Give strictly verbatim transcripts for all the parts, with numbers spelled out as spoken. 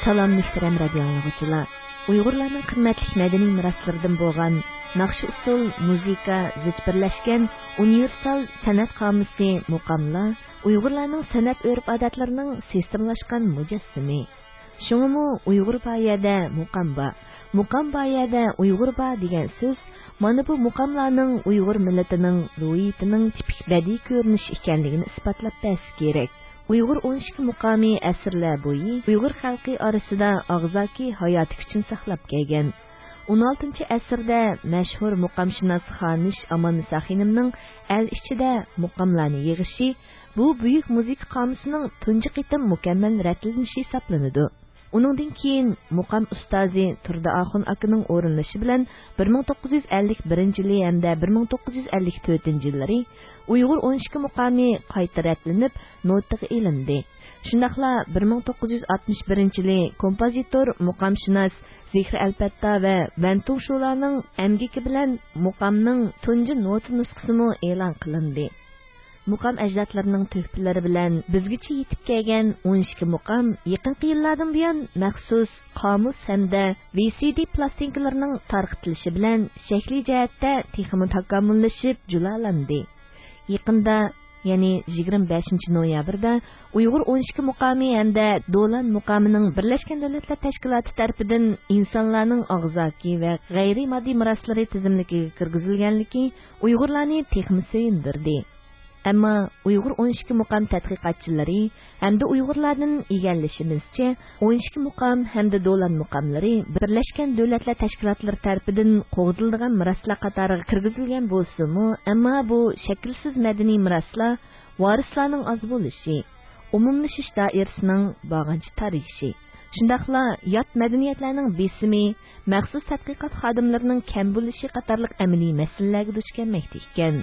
Salam muhtaram radio anglag'uchilar. Uyg'urlarning qimmatli madaniy meroslaridan bo'lgan naqshi usul, muzika, zich birlashgan universal san'at qomusi muqamlar Uyg'urlarning san'at urf-odatlarining sistemlashgan mujassimi. Shuningmi Uyg'ur bayada muqam bor. Muqam bayada Uyg'ur ba degan so'z mana bu muqamlarning Uyg'ur millatining ruhiyatining tipik badiiy ko'rinishi ekanligini isbotlab berish kerak. Uyg'ur o'n ikki muqami asrlar bo'yi Uyg'ur xalqi orasida og'zaki hayoti uchun saqlab kelgan. o'n oltinchi asrda mashhur muqamshunos Xonish Amonisa xonimning el ichida muqamlarni yig'ishi bu buyuk muzika qomusining tunji qitim mukammal ratlanishi hisoblanadi. Uningdan keyin muqam ustozi Turdi Axun akaning o'rinlashi bilan bir ming to'qqiz yuz ellik birinchi yili hamda bir ming to'qqiz yuz ellik to'rtinchi yillari Uyg'ur o'n ikki muqami qayta ratlanib notaga ilindi. Shundaqla bir ming to'qqiz yuz oltmish birinchi yili kompozitor, muqamshunos Zihri Alpatta va Bantu Shularning amgiki bilan muqamning tunji nota nusxasini e'lon qilindi. Muqam ajdodlarining tuhfalari bilan bizgacha yetib kelgan o'n ikki muqam yaqinqi yillardan buyon maxsus qomus hamda V C D plastinkalarining tarqatilishi bilan shakli jihatda texnik takomillashib julalandi. Yaqinda ya'ni yigirma beshinchi noyabrda Uyg'ur o'n ikki muqami hamda Do'lan muqamining Birlashgan Davlatlar Tashkiloti tomonidan insonlarning og'zaki va g'ayriy moddiy meroslari tizimligiga kirgizilganligi Uyg'urlarni texnik suyundirdi. Ammo Uyg'ur o'n ikki muqam tadqiqotchilari hamda Uyg'urlarning egallashimizcha o'n ikki muqam hamda Do'lan muqamlari Birlashgan Davlatlar Tashkilotlari tomonidan qo'g'dilgan meroslar qatoriga kirgizilgan bo'lsa-mu, ammo bu shaklsiz madaniy meroslar varislarning oz bo'lishi, umumlashish doirasining bog'ancha tarixishi. Shundaqla yot madaniyatlarning besimi, maxsus tadqiqot xodimlarining kam bo'lishi qatorliq amaliy masalalarga duch kelmoqda ekan.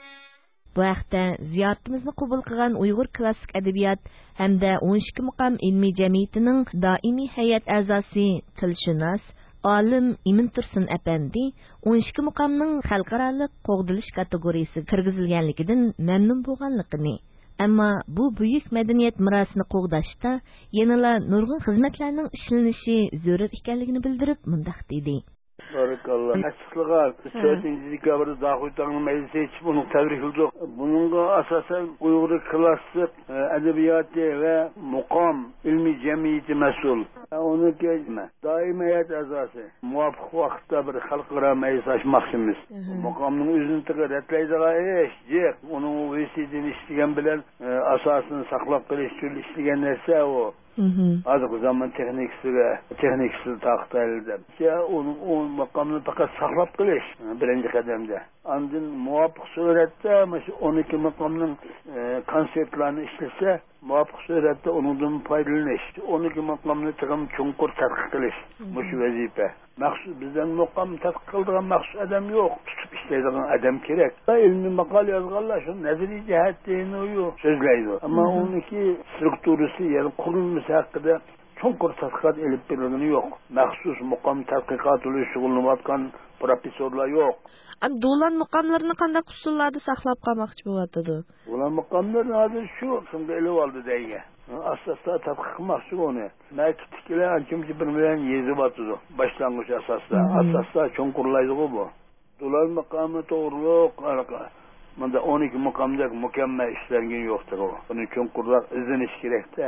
Bu haqda ziyoratimizni qabul qilgan Uyg'ur klassik adabiyot hamda o'n ikki muqam ilmiy jamiyatining doimiy hay'at a'zosi, tilshunos, olim Imin Tursun apandi o'n ikki muqamning xalqaro qo'g'dilish kategoriyasiga kirgizilganligidan mamnun bo'lganligini, ammo bu buyuk madaniyat merosini qo'g'dashda yanada nurg'un xizmatlarning ishlanishi zarur ekanligini bildirib mundaq dedi. Barakallah. Açıklığa to'rtinchi dekabrda Dağıtang'ın meclisi içip bunu tebrik edildi. Bununla asasen Uyg'ur klassik edebiyatı ve muqam ilmi cemiyeti mesul. Onu geçme. Daim heyet azası. Muvafık vakitte bir halkara meclis açmaksımız. Muqamın üzünü tıkır etleydiği iş, cek. Onun o vesidini işleyen bilen asasını saklap kılış türlü işleyen nerse o. Azık zaman teknikisi ve teknikisi tahtı elde. Ya onun o makamını fakat saklap kılış birinci kademde. Andın muvafık surette on iki makamının e, konsertlerini işlese muvafık surette onundan faydalanış. on iki makamını tıkım çunkur tadkik kılış. Bu şu vazife. Mahsus bizden makam tadkik kıldığın mahsus adam yok. Tutup işleydiğin adam gerek. İlmi makal yazgarlar şu nezri cihetliğini uyuyor. Sözleydi. Ama on iki strukturisi yani kurulması hakkında çunkur tadkikat elip birini yok. Mahsus makam tadkikat oluyor şugulunatkan profesörler yok. Am Do'lan muqamlarini qanday usullarda saqlab qolmoqchi bo'lyapti? Do'lan muqamlarini hozir shu shunday elib oldi deyga. Asosda tadqiq qilmoqchi uni. Maktablar anchimchi bir bilan yezib o'tdi. Boshlang'ich asosda, asosda cho'nqurlaydi bu. Do'lan muqami to'g'riliq, mana o'n ikki muqamdek mukammal ishlangan yo'qdir u. Buni cho'nqurroq izlanish kerak-da.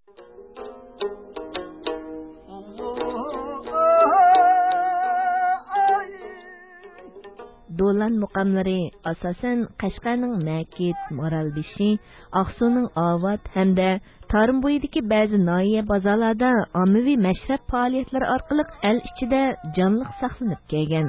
Do'lan muqamlari asosan Qashqarning Makit, Moralbishi, AqsuningOvat hamda Tarimbo'yidagi ba'zi noya bozorlarda ommaviy mashrab faoliyatlari orqali el ichida jonliq saqlanib kelgan.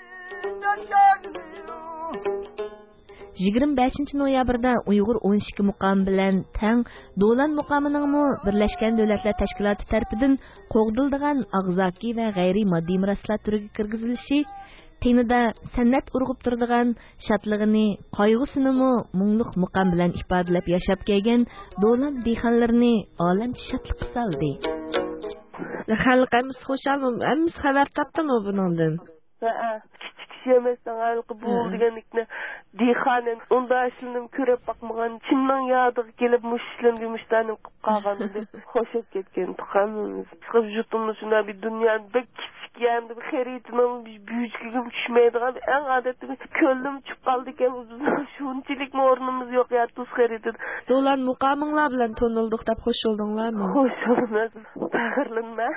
yigirma beshinchi noyabrda Uyg'ur o'n ikki muqam bilan tang Do'lan muqamining Birlashgan Davlatlar Tashkiloti tomonidan qo'g'dildigan og'zaki va g'ayriy moddiy meroslar turiga kirgizilishi tenida san'at urg'ib turadigan shodlig'ini, qayg'usini mungluq muqam bilan ifodalab yashab kelgan Do'lan dehqonlarini olam shodlikqa soldi. Xalqimiz xushal, hamma xabar topdimi buningdan? Ha, yemesden alıqı bul degenlikne dixanen onda işlenim körep bakmagan çinmen yadığı gelip müşlen gümüştanim qalgan dep hoşep ketken tuqanımız. Çıkıp jutumuzuna bir dünyanın bek kiçik yandı bir xeritinin bir büyüklüğüm düşmeydiğen en adetli köllüm çıp qaldı eken uzun şunçilik mi ornumuz yok ya tuz xeritin. Dolan muqamыңlar bilan tonulduq dep hoş oldunglarmı? Hoş oldunuz. Bağırlanma.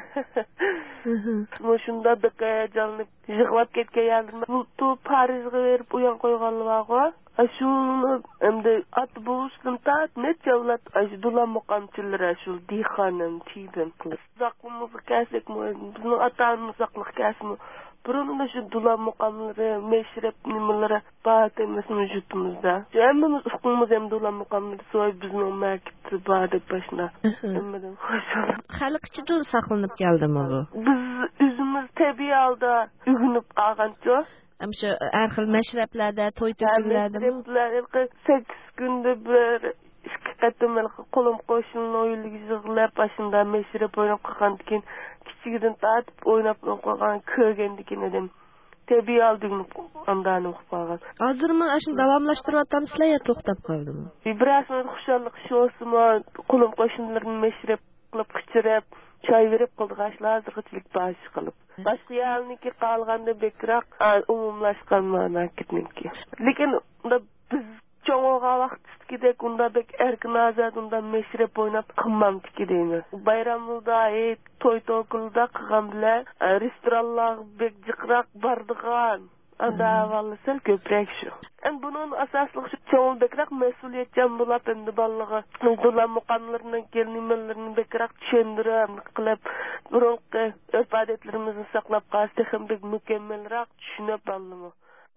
Moşunda dıkaya canlı jıqlap ketken yandım. Bu tu Paris'e verip uyan koyganlığa Aşul emde at buluştum ta net javlat ajdulan muqamçılar aşul dixanem tibem kılıp. Zaklımızı kesek mi? Bizim atamız zaklık kesmi. Burunda şu dulan muqamları, meşrep nimeleri bağat emesini jutumuzda. Emmimiz ufkumuz hem dulan muqamları soy bizim o merkezi bağat başına. Emmeden hoş olun. Xalq içi saqlanıp geldi mi bu? Biz üzümüz tabi alda ügünüp ağanca. Hem şu her xil meşreplerde, toy töküllerde mi? Meşreplerde sekiz günde bir iki qatım kolum qo'shilni o'yinlik yig'lab başında meşrep o'ynab qolgandikin kichigiden tatib o'ynab qo'ygan ko'rgandikin edim. Tabiiy aldım andan o'qigan. Hozirmi ashuni davomlashtiryapsizlar yo to'xtab qoldimi? Biraz xushallik sho'simi qo'lim qo'shnilarni meşrep qilib qichirib çay verip qildiqashlar hozirchilik baş qilib. Başqa yalniki qolganda bekroq umumlashgan ma'no ketniki. Lekin unda biz çoğuğa vaqt gidek unda bek erkin azad unda meşrep oynap qımmam tikideyni. Bayramda ey toy tokulda qıgan bile restoranlar bek jiqraq bardigan. Anda vallahi köprek şu. En bunun asaslık şu çoğul bekrak mesuliyetçen bulap endi ballığı. Dulan muqamlarının gelnimellerini bekrak çöndürem qilip burunqi örf adetlerimizin saqlap qastexim bek mükemmelrak düşünüp ballığı.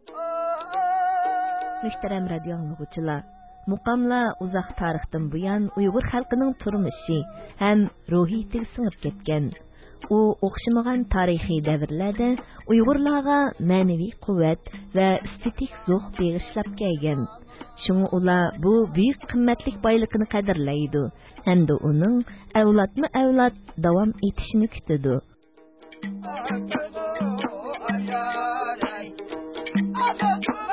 Muhtaram radio anlıqçılar, muqamlar uzaq tarixdan buyan Uyghur xalqining turmushi ham ruhiyatiga singib ketgan. U o'xshamagan tarixiy davrlarda Uyg'urlarga ma'naviy quvvat va estetik zo'q bag'ishlab kelgan. Shunga ular bu buyuk qimmatlik boyligini qadrlaydi hamda uning avlodma-avlod davom etishini kutadi. I